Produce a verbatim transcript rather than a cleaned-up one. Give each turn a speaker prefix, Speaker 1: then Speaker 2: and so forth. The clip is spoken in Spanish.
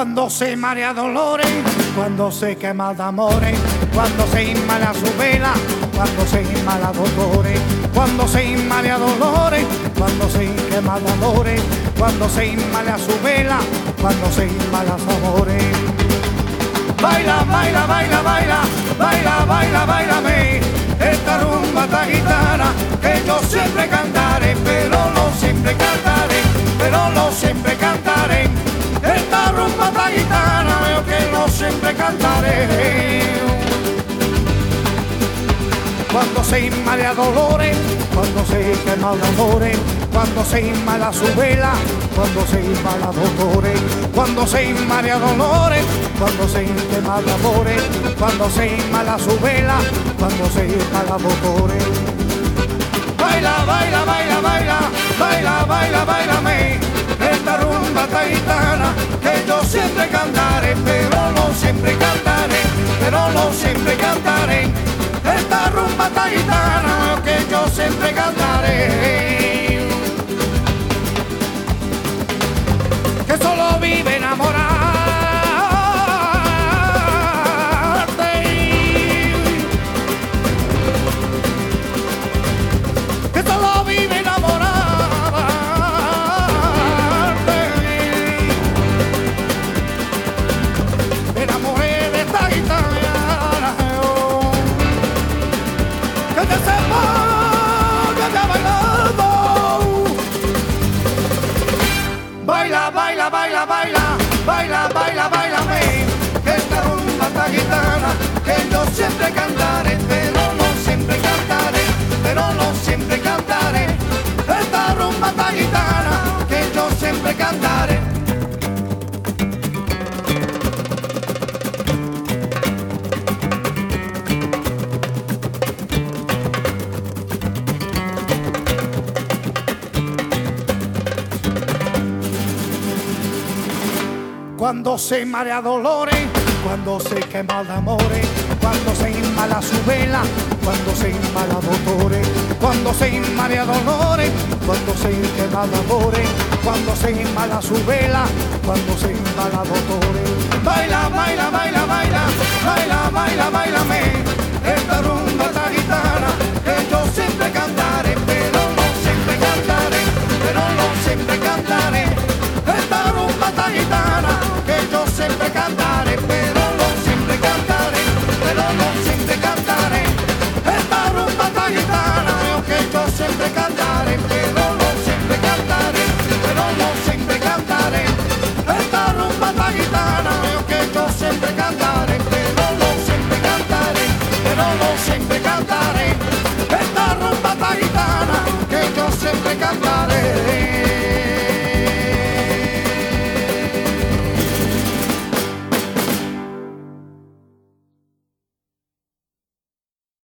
Speaker 1: Cuando se marea dolores, cuando se quema de amores, cuando se inmala su vela, cuando se inmala dolores, cuando se inmala dolores, cuando se quema de amores, cuando se inmala su vela, cuando se inmala sus amores. Baila, baila, baila, baila, baila, baila, bailame esta rumba tan gitana que yo siempre cantaré, pero no siempre cantaré, pero no siempre cantaré. Esta rumba tan gitana veo que no siempre cantaré. Cuando se inmala dolores, cuando se quema de amores, cuando se inmala su vela, cuando se inmala dolores, cuando se inmala dolores, cuando se quema de amores, cuando se inmala su vela, cuando se inmala dolores. Baila, baila, baila, baila, baila, baila, bailame esta rumba tan gitana que yo siempre cantaré, pero no siempre cantaré, pero no siempre cantaré. Esta rumba tan gitana que yo siempre cantaré. Que solo vive enamorarte, que solo vive enamorarte. Me enamoré de esta gitana, que te sepa que te ha bailado. Baila, baila, baila, baila, baila, baila, bailame esta rumba tan gitana que yo siempre cantaré, pero no siempre cantaré, pero no siempre cantaré. Esta rumba tan gitana que yo siempre cantaré. Cuando se marea dolores, cuando se quema de amores, cuando se inmala su vela, cuando se inmala dolores, cuando se inmala dolores, cuando se quema de amores, cuando se inmala su vela, cuando se inmala dolores. Baila, baila, baila, baila, baila, baila, bailame